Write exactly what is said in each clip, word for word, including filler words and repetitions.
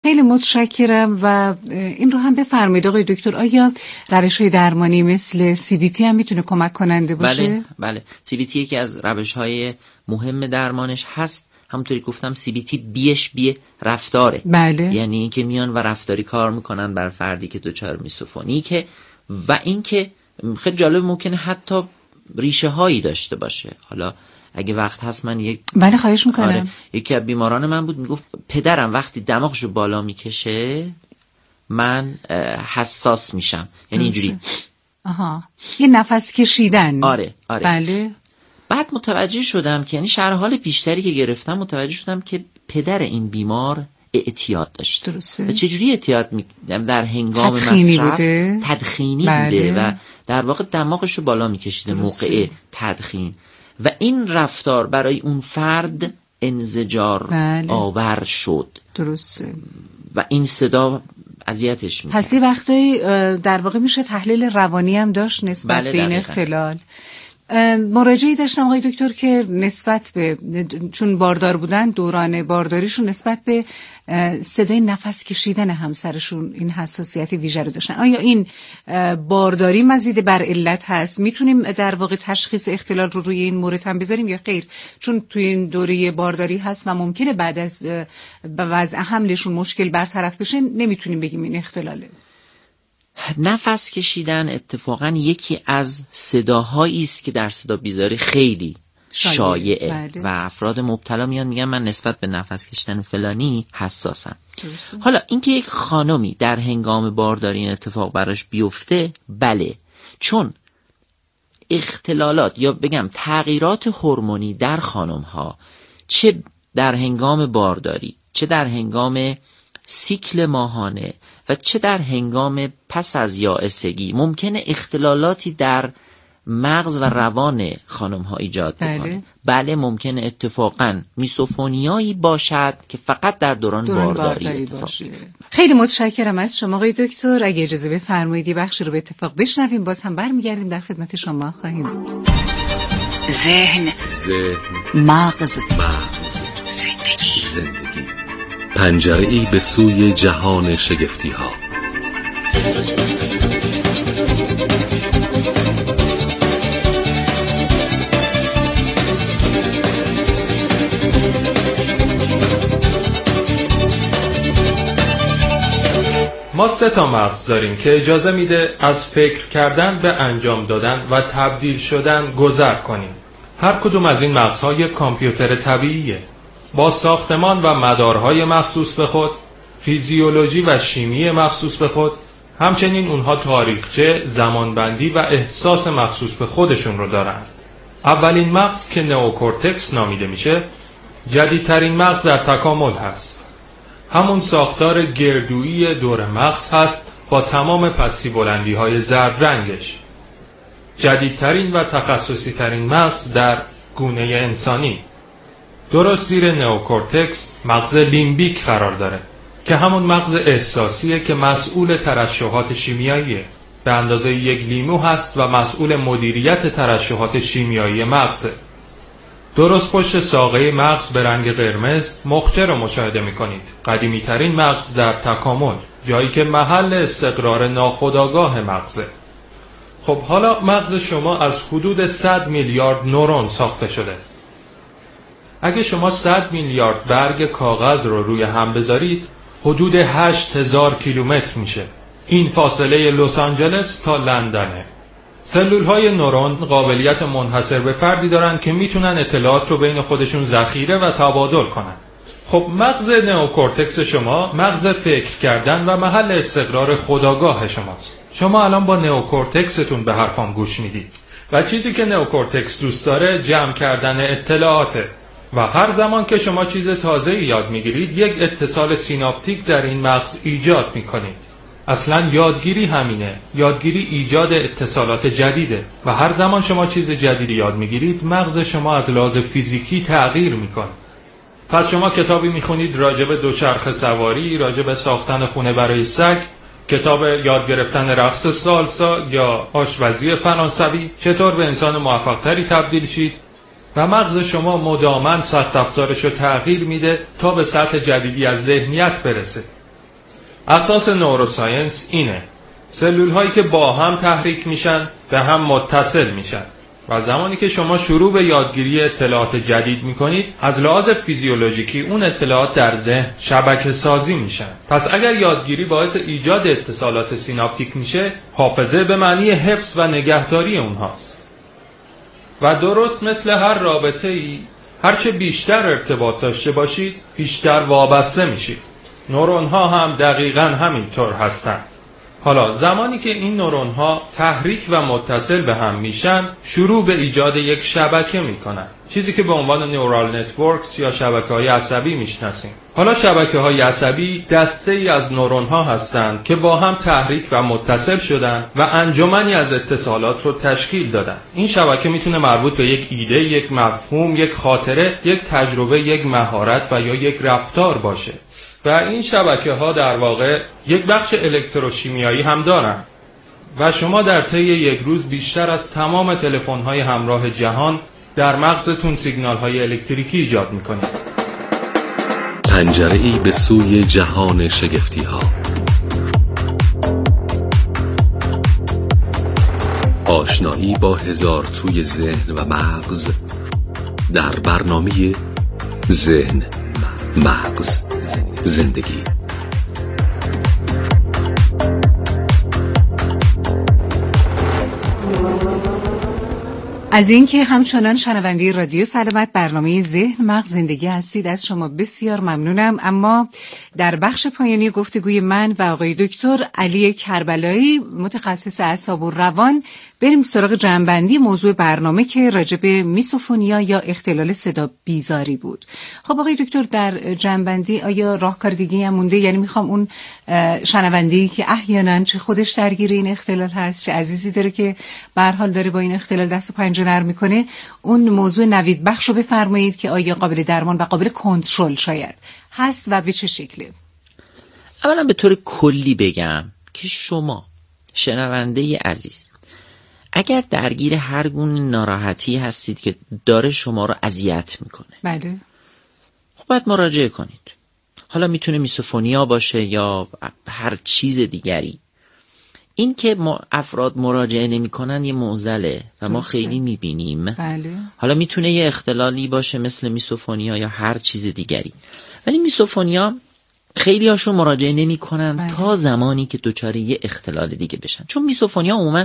خیلی متشکرم و این رو هم بفرمایید آقای دکتر، آیا روش‌های درمانی مثل سی بی تی هم میتونه کمک کننده باشه؟ بله بله، سی بی تی یکی از روش‌های مهم درمانش هست. همونطوری گفتم سی بی تی بیش بی رفتاره. بله. یعنی اینکه میان و رفتاری کار میکنن بر فردی که دچار میزوفونیکه و اینکه خیلی جالب ممکنه حتی ریشه هایی داشته باشه. حالا اگه وقت هست من یک بله خواهش میکنم. آره. یکی از بیماران من بود میگفت پدرم وقتی دماغشو بالا میکشه من حساس میشم، یعنی اینجوری. آها، یه نفس کشیدن. آره آره. بله. بعد متوجه شدم که یعنی شرح حال بیشتری که گرفتم متوجه شدم که پدر این بیمار اعتیاد داشته. درسته. و چجوری اعتیاد می... در هنگام تدخینی مصرف بوده. تدخینی بله. بوده و در واقع دماغشو بالا میکشیده موقع تدخین و این رفتار برای اون فرد انزجار بله. آور شد. درسته. و این صدا اذیتش میکنه. پس یه وقتایی در واقع میشه تحلیل روانی هم داشت نسبت بله به این اختلال. مراجعی داشتم آقای دکتر که نسبت به چون باردار بودن دوران بارداریشون نسبت به صدای نفس کشیدن همسرشون این حساسیت ویژه رو داشتن. آیا این بارداری مزید بر علت هست؟ میتونیم در واقع تشخیص اختلال رو روی این مورد هم بذاریم یا خیر؟ چون توی این دوره بارداری هست و ممکنه بعد از وضع حملشون مشکل برطرف بشه، نمیتونیم بگیم این اختلاله. نفس کشیدن اتفاقا یکی از صداهایی است که در صدا بیزاری خیلی شایعه بله. و افراد مبتلا میان میگن من نسبت به نفس کشیدن فلانی حساسم. درسته. حالا اینکه یک خانمی در هنگام بارداری این اتفاق براش بیفته، بله، چون اختلالات یا بگم تغییرات هورمونی در خانم ها چه در هنگام بارداری چه در هنگام سیکل ماهانه و چه در هنگام پس از یائسگی ممکنه اختلالاتی در مغز و روان خانم ها ایجاد بکنه. بله, بله ممکنه اتفاقا میزوفونیایی باشد که فقط در دوران, دوران بارداری, بارداری اتفاق بیفته. خیلی متشکرم از شما آقای دکتر. اگه اجازه بفرمایید بخشی رو به اتفاق بشنویم، باز هم برمیگردیم در خدمت شما خواهیم بود. ذهن ذهن مغز مغز زندگی زندگی پنجره‌ای به سوی جهان شگفتی ها. ما سه تا مغز داریم که اجازه میده از فکر کردن به انجام دادن و تبدیل شدن گذر کنیم. هر کدوم از این مغزها یک کامپیوتر طبیعیه با ساختمان و مدارهای مخصوص به خود، فیزیولوژی و شیمی مخصوص به خود، همچنین اونها تاریخچه، زمانبندی و احساس مخصوص به خودشون رو دارن. اولین مغز که نئوکورتکس نامیده میشه، جدیدترین مغز در تکامل هست. همون ساختار گردویی دور مغز هست با تمام پستی بلندی های زرد رنگش. جدیدترین و تخصصی ترین مغز در گونه انسانی. درست زیر نئوکورتکس مغز لیمبیک قرار داره که همون مغز احساسیه که مسئول ترشحات شیمیاییه. به اندازه یک لیمو هست و مسئول مدیریت ترشحات شیمیایی مغزه. درست پشت ساقه مغز به رنگ قرمز مخچه رو مشاهده میکنید. قدیمی ترین مغز در تکامل، جایی که محل استقرار ناخودآگاه مغزه. خب حالا مغز شما از حدود صد میلیارد نورون ساخته شده. اگه شما صد میلیارد برگ کاغذ رو روی هم بذارید، حدود هشت هزار کیلومتر میشه. این فاصله لس آنجلس تا لندنه. سلول های نورون قابلیت منحصر به فردی دارن که میتونن اطلاعات رو بین خودشون ذخیره و تبادل کنن. خب مغز نئوکورتکس شما مغز فکر کردن و محل استقرار خودآگاه شماست. شما الان با نئوکورتکستون به حرفام گوش میدید و چیزی که نئوکورتکس دوست داره جمع کردن اطلاعاته و هر زمان که شما چیز تازه‌ای یاد میگیرید یک اتصال سیناپتیک در این مغز ایجاد میکنید. اصلا یادگیری همینه. یادگیری ایجاد اتصالات جدیده و هر زمان شما چیز جدیدی یاد میگیرید مغز شما از لحاظ فیزیکی تغییر میکنه. پس شما کتابی میخونید راجع به دوچرخه سواری، راجع به ساختن خونه برای سگ، کتاب یاد گرفتن رقص سالسا یا آشپزی فرانسوی، چطور به انسان موفق‌تری تبدیل شید و مغز شما مداماً سخت افزارش رو تغییر میده تا به سطح جدیدی از ذهنیت برسه. اساس نوروساینس اینه: سلول هایی که با هم تحریک میشن به هم متصل میشن و زمانی که شما شروع به یادگیری اطلاعات جدید میکنید، از لحاظ فیزیولوژیکی اون اطلاعات در ذهن شبکه سازی میشن. پس اگر یادگیری باعث ایجاد اتصالات سیناپتیک میشه، حافظه به معنی حفظ و نگهداری اونهاست. و درست مثل هر رابطه ای، هرچه بیشتر ارتباط داشته باشید، بیشتر وابسته میشید. نورون ها هم دقیقاً همینطور هستن. حالا زمانی که این نورون ها تحریک و متصل به هم میشن، شروع به ایجاد یک شبکه میکنن، چیزی که به عنوان نورال نتورکس یا شبکه های عصبی میشناسیم. حالا شبکه های عصبی دسته ای از نورون ها هستند که با هم تحریک و متصل شدن و انجمنی از اتصالات رو تشکیل دادن. این شبکه میتونه مربوط به یک ایده، یک مفهوم، یک خاطره، یک تجربه، یک مهارت و یا یک رفتار باشه. و این شبکه ها در واقع یک بخش الکتروشیمیایی هم دارن و شما در طی یک روز بیشتر از تمام تلفن های همراه جهان در مغزتون سیگنال های الکتریکی ایجاد میکنید. پنجره‌ای به سوی جهان شگفتی ها. آشنایی با هزار توی ذهن و مغز در برنامه ذهن، مغز، زندگی. از اینکه همچنان شنونده رادیو سلامت برنامه ذهن مغز زندگی هستید، از شما بسیار ممنونم. اما در بخش پایانی گفتگوی من و آقای دکتر علی کربلایی، متخصص اعصاب و روان، بریم سراغ جنبندی موضوع برنامه که راجع به میسوفونیا یا اختلال صدا بیزاری بود. خب آقای دکتر، در جنبندی آیا راهکار دیگه‌ای هم مونده؟ یعنی میخوام اون شنونده‌ای که احیانا چه خودش درگیر این اختلال هست، چه عزیزی داره که به هر حال داره با این اختلال دست و پنجه نرم میکنه، اون موضوع نوید بخش رو بفرمایید که آیا قابل درمان و قابل کنترل شاید هست و به چه شکله؟ اولا به طور کلی بگم که شما شنونده عزیز اگر درگیر هر گونه ناراحتی هستید که داره شما رو اذیت میکنه، بله، خب باید مراجعه کنید. حالا میتونه میسوفونیا باشه یا هر چیز دیگری. این که ما افراد مراجعه نمی کنن یه معضله و ما خیلی میبینیم. بله. حالا میتونه یه اختلالی باشه مثل میسوفونیا یا هر چیز دیگری، ولی میسوفونیا خیلی هاشون مراجعه نمی کنن بله. تا زمانی که دچار یه اختلال دیگه بشن. چون میسوفونیا عموما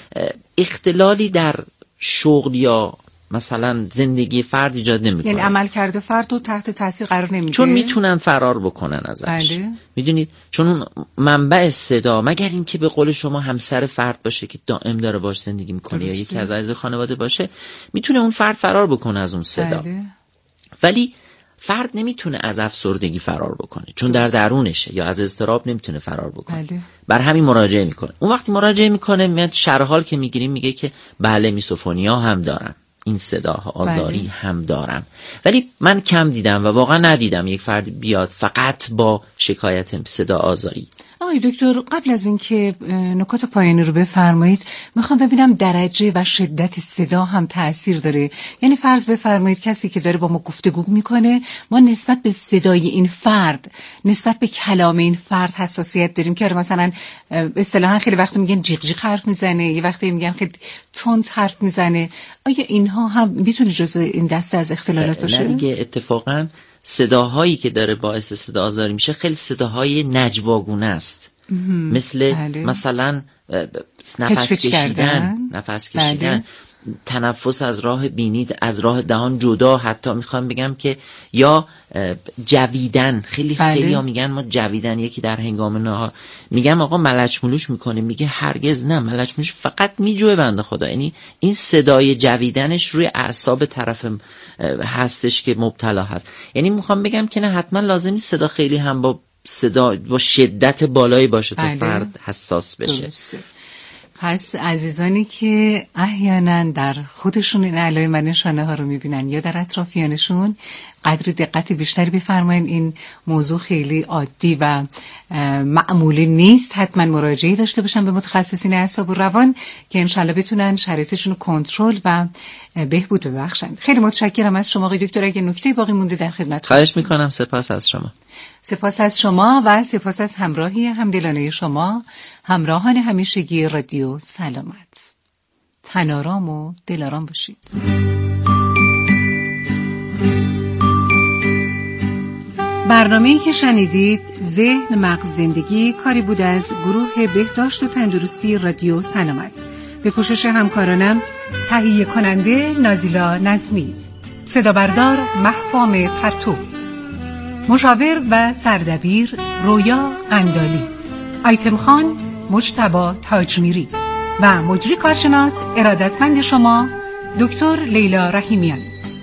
اختلالی در شغل یا مثلا زندگی فرد ایجاد نمیکنه، یعنی عمل کرده فرد رو تحت تاثیر قرار نمیده، چون میتونن فرار بکنن ازش. بله. میدونید چون اون منبع صدا، مگر اینکه به قول شما همسر فرد باشه که دائم داره باش زندگی میکنه یا یکی از اعضای خانواده باشه، میتونه اون فرد فرار بکنه از اون صدا. بله. ولی فرد نمیتونه از افسردگی فرار بکنه چون درست. در درونشه، یا از اضطراب نمیتونه فرار بکنه. بله. بر همین مراجعه میکنه. اون وقتی مراجعه میکنه میاد شرح حال که میگیریم میگه که بله میسوفونیا هم دارم، این صداها آزاری بله. هم دارم. ولی من کم دیدم و واقعا ندیدم یک فرد بیاد فقط با شکایت صدا آزاری. آقای دکتر، قبل از اینکه نکات پایانی رو بفرمایید، میخوام ببینم درجه و شدت صدا هم تأثیر داره. یعنی فرض بفرمایید کسی که داره با ما گفتگو میکنه، ما نسبت به صدای این فرد، نسبت به کلام این فرد حساسیت داریم که مثلا اصطلاحاً خیلی وقت میگن جیغ جیغ حرف میزنه، یه وقتی میگن خیلی تند حرف میزنه. آیا اینها هم میتونه جزء این دسته از اختلالات باشه؟ نه دیگه، اتفاقاً صداهایی که داره باعث صدا آزاری میشه خیلی صداهای نجواگونه است. مثل بله. مثلا نفس کشیدن، نفس کشیدن بله. تنفس از راه بینی، از راه دهان جدا. حتی میخوام بگم که یا جویدن، خیلی بله. خیلی ها میگن ما جویدن، یکی در هنگام نهار میگم آقا ملچ ملوش میکنه، میگه هرگز نه، ملچ ملوش فقط میجوه بنده خدا. یعنی این صدای جویدنش روی اعصاب طرف هستش که مبتلا هست. یعنی میخوام بگم که نه حتما لازمی صدا خیلی هم با صدا با شدت بالایی باشه تا فرد حساس بشه. درسته. پس عزیزانی که احیانا در خودشون این علائم و نشانه ها رو میبینن یا در اطرافیانشون، قدری دقت بیشتری بفرمایید. این موضوع خیلی عادی و معمولی نیست. حتما مراجعه داشته باشن به متخصصین اعصاب و روان که انشالله بتونن شرایطشون رو کنترل و بهبود ببخشن. خیلی متشکرم از شما آقای دکتر. اگه نکته باقی مونده در خدمت خواهش میکنم. سپاس از شما. سپاس از شما و سپاس از همراهی همدلانه شما، همراهان همیشگی رادیو سلامت. تنارام و دلارام باشید. برنامه‌ای که شنیدید ذهن مغز زندگی کاری بود از گروه بهداشت و تندرستی رادیو سلامت به کوشش همکارانم تهیه کننده نازیلا نظمی، صدا بردار مهفام پرتو، مشاور و سردبیر رویا قندالی، آیتم خان مجتبی تاجمیری و مجری کارشناس ارادتمند شما دکتر لیلا رحیمیان.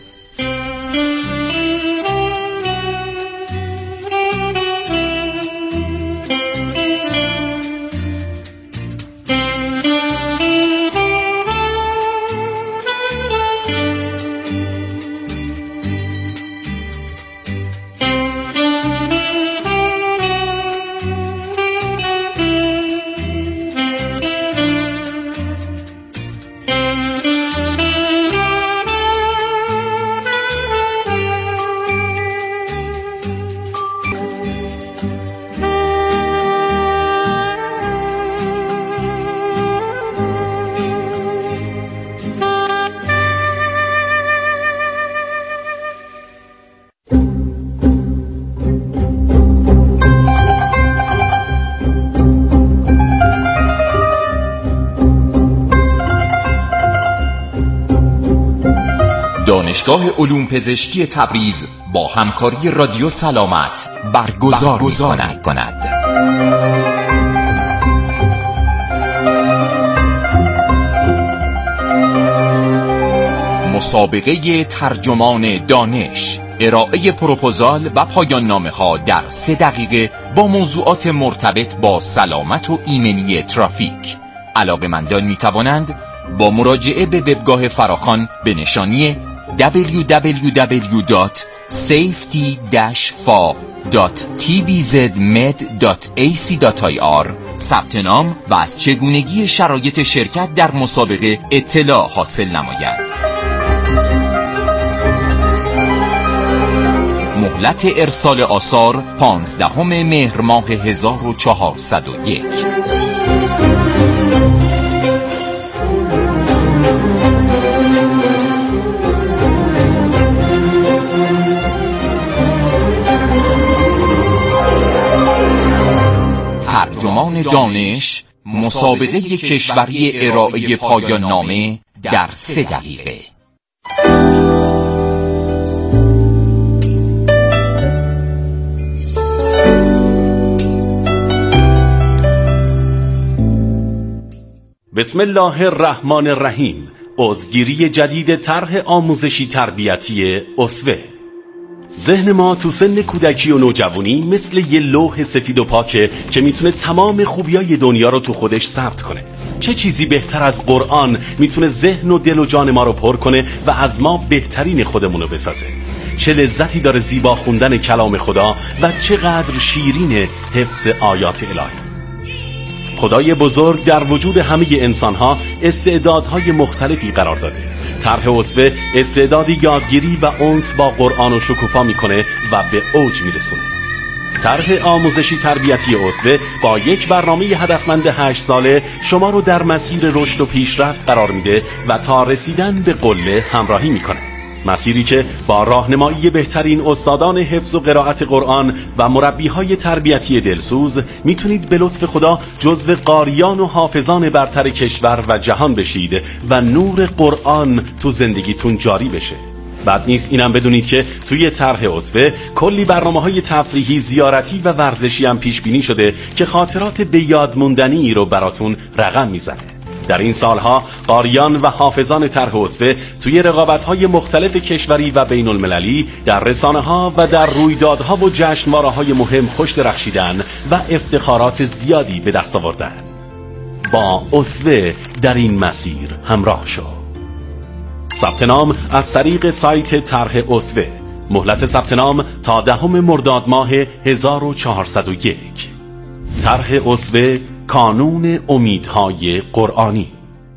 دانشگاه علوم پزشکی تبریز با همکاری رادیو سلامت برگزار می کند. مسابقه ترجمان دانش، ارائه پروپوزال و پایان نامه ها در سه دقیقه با موضوعات مرتبط با سلامت و ایمنی ترافیک. علاقه‌مندان می توانند با مراجعه به وبگاه فراخوان به نشانی دبلیو دبلیو دبلیو دات سیفتی فا دات تی بی زد مد دات ای سی دات آی آر ثبت نام و از چگونگی شرایط شرکت در مسابقه اطلاع حاصل نمایند. مهلت ارسال آثار پانزدهم مهر ماه هزار و چهارصد و یک. ترجمان دانش، مسابقه کشوری ارائه پایان نامه در سه دقیقه. بسم الله الرحمن الرحیم. عضوگیری جدید طرح آموزشی تربیتی اسوه. ذهن ما تو سن کودکی و نوجوانی مثل یه لوح سفید و پاکه که میتونه تمام خوبیای دنیا رو تو خودش ثبت کنه. چه چیزی بهتر از قرآن میتونه ذهن و دل و جان ما رو پر کنه و از ما بهترین خودمون رو بسازه. چه لذتی داره زیبا خوندن کلام خدا و چقدر شیرین حفظ آیات الهی. خدای بزرگ در وجود همه انسان‌ها استعدادهای مختلفی قرار داده. طرح اسوه استعدادی یادگیری و انس با قرآن و شکوفا میکنه و به اوج میرسونه. طرح آموزشی تربیتی اسوه با یک برنامه هدفمند هشت ساله شما رو در مسیر رشد و پیشرفت قرار میده و تا رسیدن به قله همراهی میکنه. مسیری که با راهنمایی بهترین استادان حفظ و قرائت قرآن و مربیهای تربیتی دلسوز میتونید به لطف خدا جزو قاریان و حافظان برتر کشور و جهان بشید و نور قرآن تو زندگیتون جاری بشه. بد نیست اینم بدونید که توی طرح اسوه کلی برنامه‌های تفریحی، زیارتی و ورزشی هم پیش بینی شده که خاطرات به یاد موندنی رو براتون رقم میزنه. در این سالها قاریان و حافظان طرح اسوه توی رقابت‌های مختلف کشوری و بین المللی در رسانه‌ها و در رویدادها و جشنواره‌های مهم خوش درخشیدن و افتخارات زیادی به دست آوردن. با اسوه در این مسیر همراه شو. ثبت نام از طریق سایت طرح اسوه مهلت ثبت نام تا دهم مرداد ماه هزار و چهارصد و یک. طرح عضو کانون امیدهای قرآنی.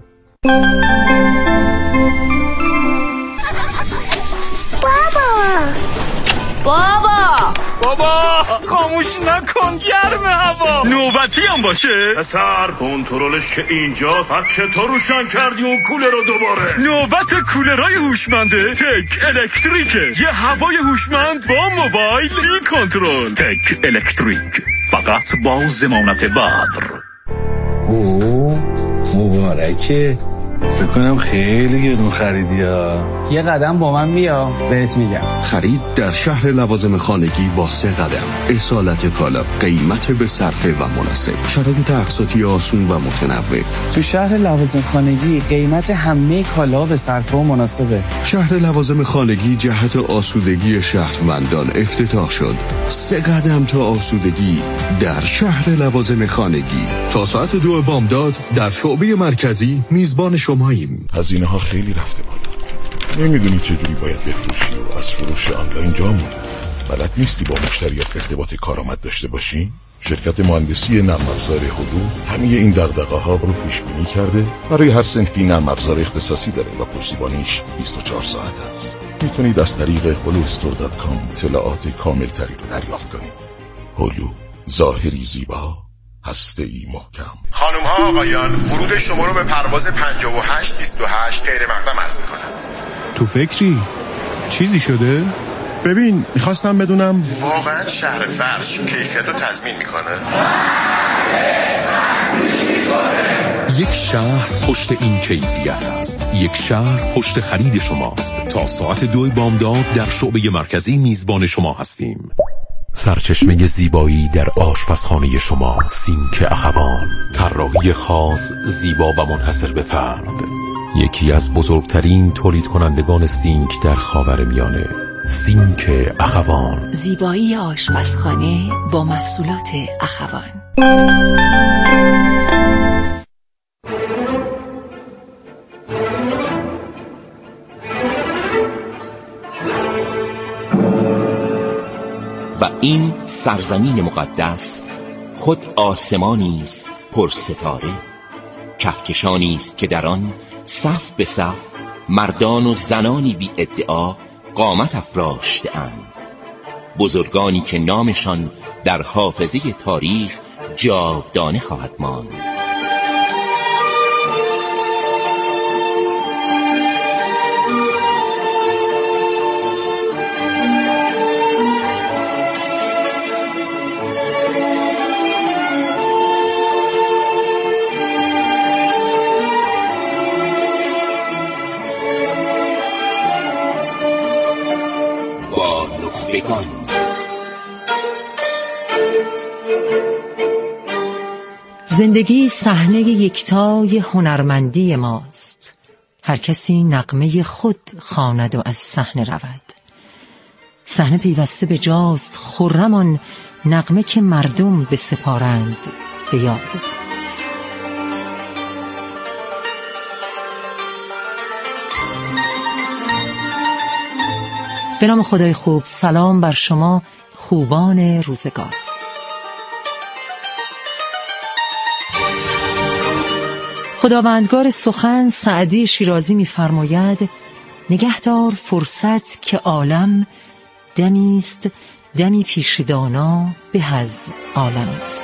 بابا بابا خاموش نکن، گرم هوا. نوبتی هم باشه پسر، کنترلش که اینجاست. هر چطور روشن کردی اون کولر رو دوباره؟ نوبت کولرای هوشمنده تک الکتریکه. یه هوای هوشمند با موبایل بی کنترل. تک الکتریک، فقط با ضمانت بدر. اوه مبارکه. فکر کنم خیلی گرون خریدی ها. یه قدم با من بیا بهت میگم. خرید در شهر لوازم خانگی با سه قدم. اصالت کالا، قیمت به صرفه و مناسب، شرایط اقساطی آسون و متنوع. تو شهر لوازم خانگی قیمت همه کالا به صرفه و مناسبه. شهر لوازم خانگی جهت آسودگی شهروندان افتتاح شد. سه قدم تا آسودگی در شهر لوازم خانگی. تا ساعت دو بامداد در شعبه مرکزی میزبان شماییم. هزینه ها خیلی رفته بالا. نمیدونی چجوری باید بفروشی و از فروش آنلاین جا موندی. بلد نیستی با مشتریات ارتباط کارآمد داشته باشی؟ شرکت مهندسی نرم افزار هلو همه این دغدغه ها رو پیش بینی کرده. برای هر صنفی نرم افزار اختصاصی داره و پشتیبانیش بیست و چهار ساعت است. میتونید از طریق هلو استور دات کام اطلاعات کامل تری رو دریافت کنید. هلو، ظاهری زیبا، هسته‌ای محکم. خانم ها آقایان، ورود شما رو به پرواز پنجاه و هشت بیست و هشت غیر مقدم عرض میکنم. تو فکری؟ چیزی شده؟ ببین میخواستم بدونم واقعا شهر فرش کیفیت رو تضمین میکنه؟ یک شهر پشت این کیفیت است. یک شهر پشت خرید شماست. تا ساعت دو بامداد در شعبه مرکزی میزبان شما هستیم. سرچشمه زیبایی در آشپزخانه شما، سینک اخوان. طراحی خاص، زیبا و منحصر به فرد. یکی از بزرگترین تولید کنندگان سینک در خاورمیانه. سینک اخوان. زیبایی آشپزخانه با محصولات اخوان. و این سرزمین مقدس خود آسمانی است پر ستاره، کهکشانی است که در آن صف به صف مردان و زنانی بی ادعا قامت افراشته‌اند، بزرگانی که نامشان در حافظه تاریخ جاودانه خواهد ماند. زندگی صحنه یکتای هنرمندی ماست. هر کسی نغمه خود خواند و از صحنه رود. صحنه پیوسته به جاست خرمان نغمه که مردم به سپارند به یاد. به نام خدای خوب، سلام بر شما خوبان روزگار. خداوندگار سخن سعدی شیرازی می‌فرماید نگهدار فرصت که عالم دمی است، دمی پیش دانا به از عالم است.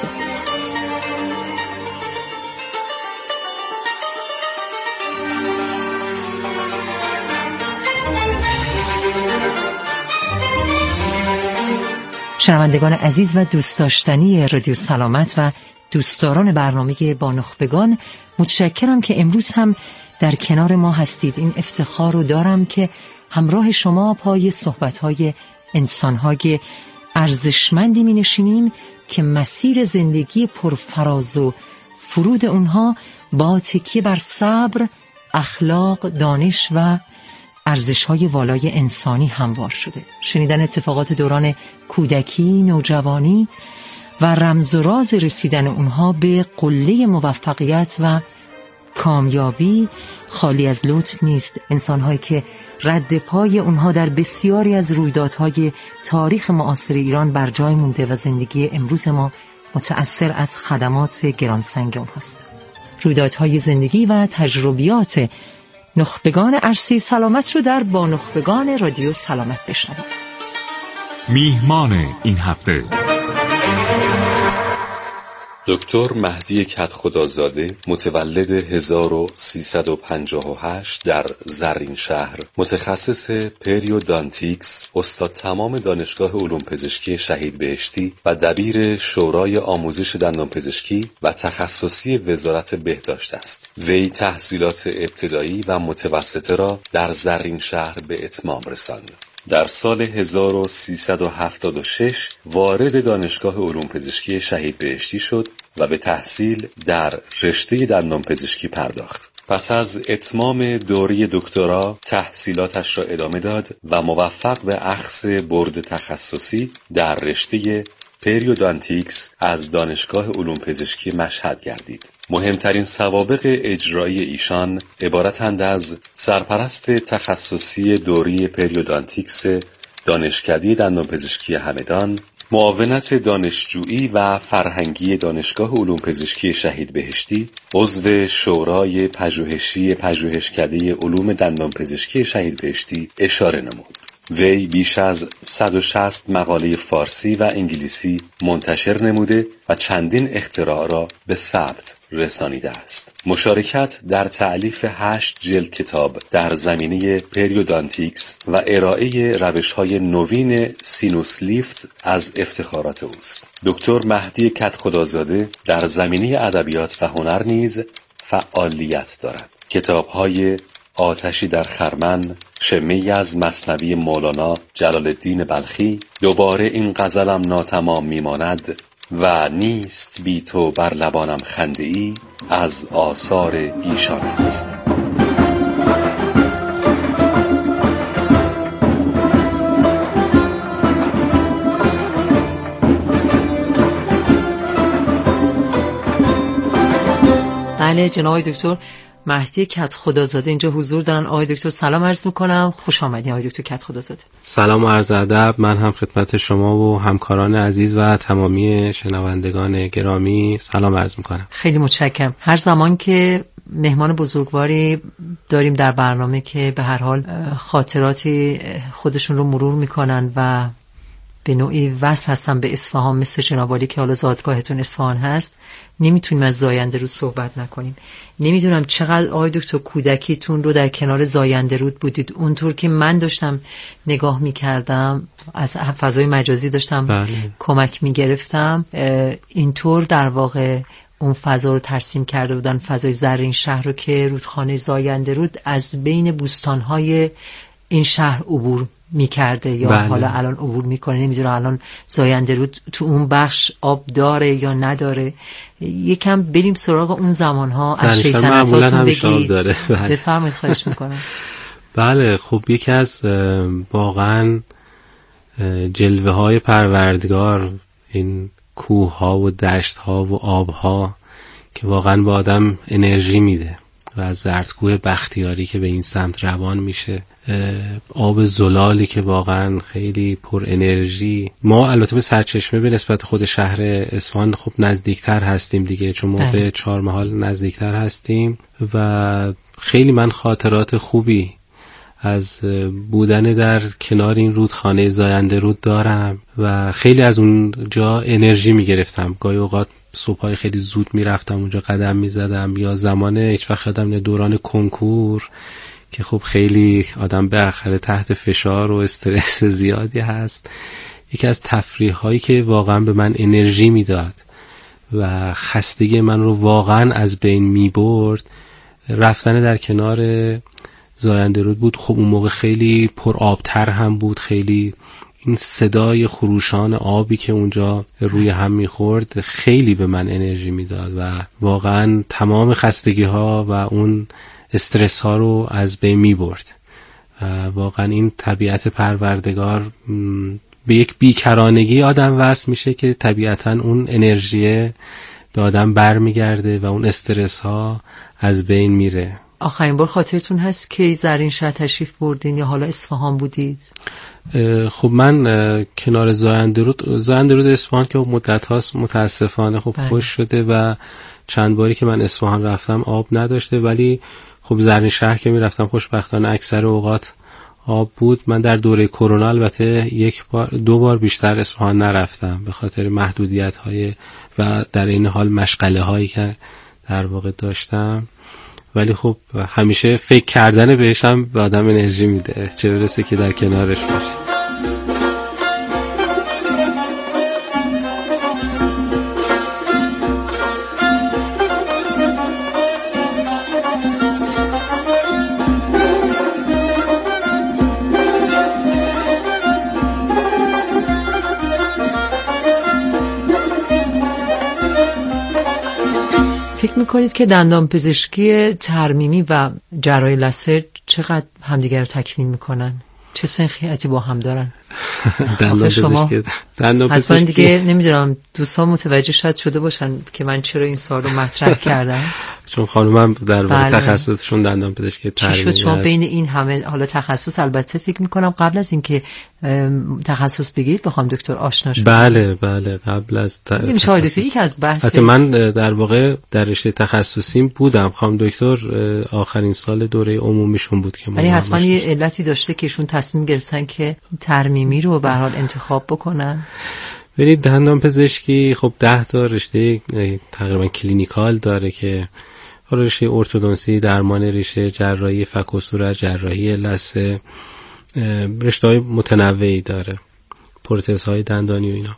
شنوندگان عزیز و دوست داشتنی رادیو سلامت و دوستداران برنامه با نخبگان، متشکرم که امروز هم در کنار ما هستید. این افتخار رو دارم که همراه شما پای صحبت‌های انسان‌های ارزشمندی می‌نشینیم که مسیر زندگی پرفراز و فرود اونها با تکیه بر صبر، اخلاق، دانش و ارزش‌های والای انسانی هموار شده. شنیدن اتفاقات دوران کودکی، نوجوانی و رمز و راز رسیدن اونها به قله موفقیت و کامیابی خالی از لطف نیست. انسان‌هایی که رد پای اونها در بسیاری از رویدادهای تاریخ معاصر ایران بر جای مونده و زندگی امروز ما متأثر از خدمات گرانسنگ اونهاست. رویدادهای زندگی و تجربیات نخبگان عرصه سلامت رو در با نخبگان رادیو سلامت بشنوید. میهمان این هفته دکتر مهدی کدخدازاده، متولد هزار و سیصد و پنجاه و هشت در زرین شهر، متخصص پریودانتیکس، استاد تمام دانشگاه علوم پزشکی شهید بهشتی و دبیر شورای آموزش دندانپزشکی و تخصصی وزارت بهداشت است. وی تحصیلات ابتدایی و متوسطه را در زرین شهر به اتمام رساند. در سال هزار و سیصد و هفتاد و شش وارد دانشگاه علوم پزشکی شهید بهشتی شد و به تحصیل در رشته دندانپزشکی پرداخت. پس از اتمام دوره دکترا تحصیلاتش را ادامه داد و موفق به اخذ برد تخصصی در رشته پریودانتیکس از دانشگاه علوم پزشکی مشهد گردید. مهمترین سوابق اجرایی ایشان عبارتند از سرپرست تخصصی دوره پریودانتیکس دانشکده دندانپزشکی همدان، معاونت دانشجویی و فرهنگی دانشگاه علوم پزشکی شهید بهشتی، عضو شورای پژوهشی پژوهشکده علوم دندانپزشکی شهید بهشتی اشاره نمود. وی بیش از صد و شصت مقاله فارسی و انگلیسی منتشر نموده و چندین اختراع را به ثبت رسانیده است. مشارکت در تألیف هشت جلد کتاب در زمینه پریودانتیکس و ارائه روش‌های نوین سینوس لیفت از افتخارات اوست. دکتر مهدی کدخدازاده در زمینه ادبیات و هنر نیز فعالیت دارد. کتاب‌های آتشی در خرمن، شمه‌ای از مثنوی مولانا جلال الدین بلخی، دوباره این غزلم ناتمام میماند و نیست بی تو بر لبانم خنده‌ای از آثار ایشان است. بله جناب دکتر مهدی کدخدازاده اینجا حضور دارن. آقای دکتر سلام عرض میکنم، خوش آمدین آقای دکتر کدخدازاده. سلام و عرض ادب. من هم خدمت شما و همکاران عزیز و تمامی شنوندگان گرامی سلام عرض میکنم. خیلی متشکرم. هر زمان که مهمان بزرگواری داریم در برنامه که به هر حال خاطراتی خودشون رو مرور میکنن و به نوعی وصل هستن به اصفهان، مثل جناب عالی که حالا زادگاهتون اصفهان هست، نمیتونیم از زاینده رود صحبت نکنیم. نمیدونم چقدر آقای دکتر کودکیتون رو در کنار زاینده رود بودید. اونطور که من داشتم نگاه میکردم، از فضای مجازی داشتم بله. کمک میگرفتم، اینطور در واقع اون فضا رو ترسیم کرده بودن، فضای زرین شهر رو که رودخانه زاینده رود از بین بوستانهای این شهر عبور میکرده یا بله. حالا الان عبور میکنه، نمیدونم الان زاینده رود تو اون بخش آب داره یا نداره. یکم بریم سراغ اون زمانها، از شیطنتاتون بگید. بله. بفرمایید خواهش میکنم. بله خب یکی از واقعا جلوه های پروردگار این کوه ها و دشت ها و آب ها که واقعا به آدم انرژی میده و از زردکوه بختیاری که به این سمت روان میشه، آب زلالی که واقعا خیلی پر انرژی. ما البته به سرچشمه به نسبت خود شهر اصفهان خب نزدیکتر هستیم دیگه، چون ما به چهارمحال نزدیکتر هستیم و خیلی من خاطرات خوبی از بودن در کنار این رودخانه زاینده رود دارم و خیلی از اونجا انرژی میگرفتم. گاهی اوقات صبحای خیلی زود میرفتم اونجا قدم میزدم، یا زمان هیچ وقت یادم دوران کنکور که خب خیلی آدم به آخر تحت فشار و استرس زیادی هست. یکی از تفریح هایی که واقعا به من انرژی میداد و خستگی من رو واقعا از بین میبرد رفتن در کنار زاینده رود بود. خب اون موقع خیلی پر آبتر هم بود، خیلی این صدای خروشان آبی که اونجا روی هم میخورد خیلی به من انرژی میداد و واقعا تمام خستگی ها و اون استرس ها رو از بین میبرد. واقعا این طبیعت پروردگار به یک بیکرانگی آدم وصل میشه که طبیعتا اون انرژی به آدم برمیگرده و اون استرس ها از بین میره. آخرین بار خاطرتون هست که زرین شهر تشریف بردین یا حالا اصفهان بودید؟ خب من کنار زایندرود زایندرود اصفهان که مدت هاست متاسفانه خب خوش شده و چند باری که من اصفهان رفتم آب نداشته، ولی خب زرین شهر که میرفتم خوشبختانه اکثر اوقات آب بود. من در دوره کرونا البته یک بار دو بار بیشتر اصفهان نرفتم به خاطر محدودیت های و در این حال مشغله هایی که در واقع داشتم، ولی خب همیشه فکر کردن بهش هم به آدم انرژی میده، چه برسه که در کنارش باشی. فکر میکنید که دندان پزشکی ترمیمی و جراحی لثه چقدر همدیگر رو تکمیل میکنن؟ چه سنخیتی با هم دارن؟ دندان پزشکی دندان پزشکی حتما دیگه نمیدونم دوستان متوجه شاید شده باشن که من چرا این سوال رو مطرح کردم. چون خانومم در واقع تخصصشون دندان پزشکی ترمیمی. چی شد شما بین این همه حالا تخصص؟ البته فکر میکنم قبل از اینکه تخصص بگیرید بخوام دکتر آشنا شد. بله بله قبل از ت... نمیشه آقای دکتر یک از بحث حتی من در واقع در رشته تخصصیم بودم. خانم دکتر آخرین سال دوره عمومیشون بود که ما یعنی حتما یه علتی داشته که ایشون تصمیم گرفتن که ترمیمی رو به هر حال انتخاب بکنن. ببینید دندان پزشکی خب ده تا رشته تقریبا کلینیکال داره که رشته ارتودنسی، درمان ریشه، جراحی فک و صورت، جراحی لثه، رشته‌های متنوعی داره، پروتزهای دندانی و اینا.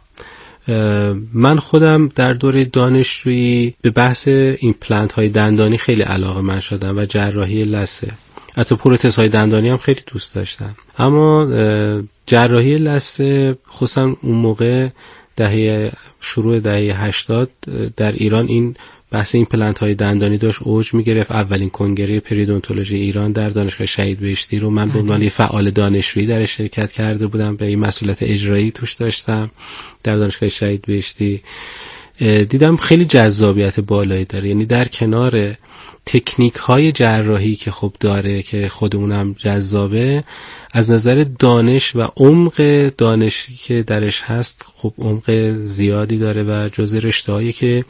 من خودم در دوره دانشجویی به بحث ایمپلنت های دندانی خیلی علاقه من شدم و جراحی لثه، حتی پروتزهای دندانی هم خیلی دوست داشتم. اما جراحی لثه خصوصا اون موقع دهه شروع دهه هشتاد در ایران این بحث ایمپلنت های دندانی داشت اوج میگرفت. اولین کنگره پریدونتولوژی ایران در دانشگاه شهید بهشتی رو من به عنوان فعال دانشجویی در شرکت کرده بودم، به این مسئولیت اجرایی توش داشتم در دانشگاه شهید بهشتی. دیدم خیلی جذابیت بالایی داره، یعنی در کنار تکنیک های جراحی که خب داره که خودمونم جذابه، از نظر دانش و عمق دانشی که درش هست خب عمق زیادی داره و جز رشته‌هایی که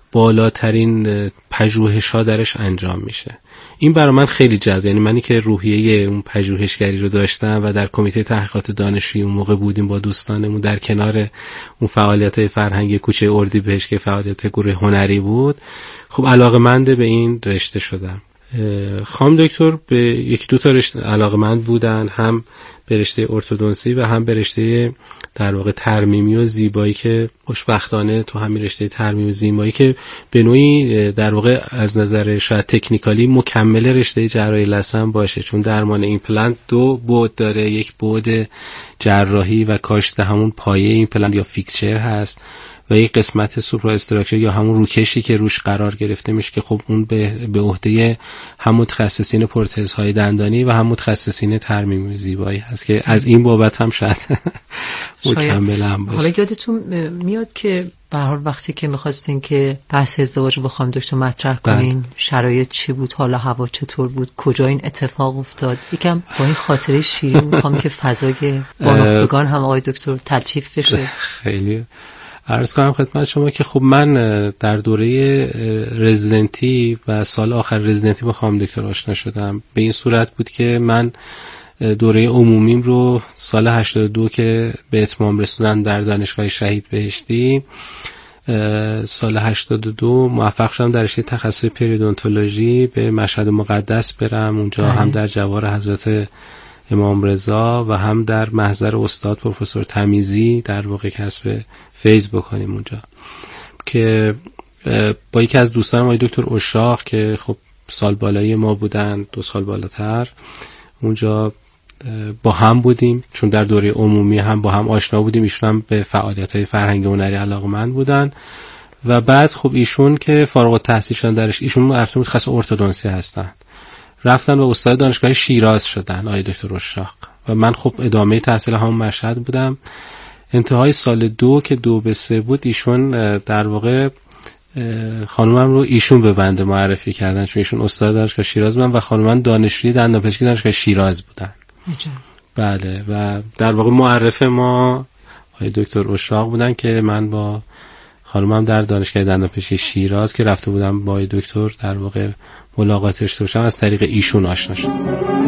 بالاترین پژوهش ها درش انجام میشه. این برای من خیلی جذاب، یعنی منی که روحیه اون پژوهشگری رو داشتم و در کمیته تحقیقات دانشجویی اون موقع بودیم با دوستانمون در کنار اون فعالیت‌های فرهنگی کوچه اردیبهشت که فعالیت گروه هنری بود، خب علاقه‌مند به این رشته شدم. خانم دکتر به یک دو تا رشته علاقه‌مند بودن، هم به رشته ارتودنسی و هم به رشته در واقع ترمیمی و زیبایی که خوشبختانه تو همین رشته ترمیم و زیبایی که به نوعی در واقع از نظر شاید تکنیکالی مکمل رشته جراحی لثه هم باشه، چون درمان ایمپلنت دو بعد داره، یک بعد جراحی و کاشت همون پایه ایمپلنت یا فیکسچر هست و یک قسمت سوپرا استراکچر یا همون روکشی که روش قرار گرفته میشه که خب اون به به عهده هم متخصصین پروتزهای دندانی و هم متخصصین ترمیم زیبایی هست که از این بابت هم شاید مکمل هم باشه. حالا یادتون میاد که به هر حال وقتی که می‌خواستین که بحث ازدواج رو با خانم دکتر مطرح کنین شرایط چی بود، حالا هوا چطور بود، کجا این اتفاق افتاد؟ یکم با این خاطره شیرین می‌خوام که فضای بانختگان هم آقای دکتر تلطیف بشه. خیلی عرض کنم خدمت شما که خب من در دوره رزیدنتی و سال آخر رزیدنتی با خانم دکتر آشنا شدم. به این صورت بود که من دوره عمومیم رو سال هشتاد و دو که به اتمام رسوندن در دانشگاه شهید بهشتی، سال هشتاد و دو موفق شدم در رشته تخصص پریدونتولوژی به مشهد مقدس برم. اونجا هم در جوار حضرت امام رضا و هم در محضر استاد پروفسور تمیزی در واقع کسب فیض بکنیم اونجا، که با یکی از دوستانم آقای دکتر اشاق که خب سال بالایی ما بودن، دو سال بالاتر، اونجا با هم بودیم چون در دوره عمومی هم با هم آشنا بودیم. ایشون هم به فعالیت‌های فرهنگی و هنری علاقه‌مند بودن و بعد خب ایشون که فارغ التحصیل شدن درش، ایشون متخصص ارتودنسی هستن، رفتن و استاد دانشگاه شیراز شدن آقای دکتر اشاق و من خب ادامه تحصیل همون مشهد بودم. انتهای سال دو که دو به سه بود ایشون در واقع خانومم رو ایشون به بنده معرفی کردن، چون ایشون استاد دانشگاه شیراز بودن و خانومم دانشجوی دندانپزشکی دانشگاه شیراز بودن. عجب. بله و در واقع معرف ما آقای دکتر اشراق بودن که من با خانومم در دانشگاه دندانپزشکی شیراز که رفته بودم با آقای دکتر در واقع ملاقاتش داشتم، از طریق ایشون آشنا شدم.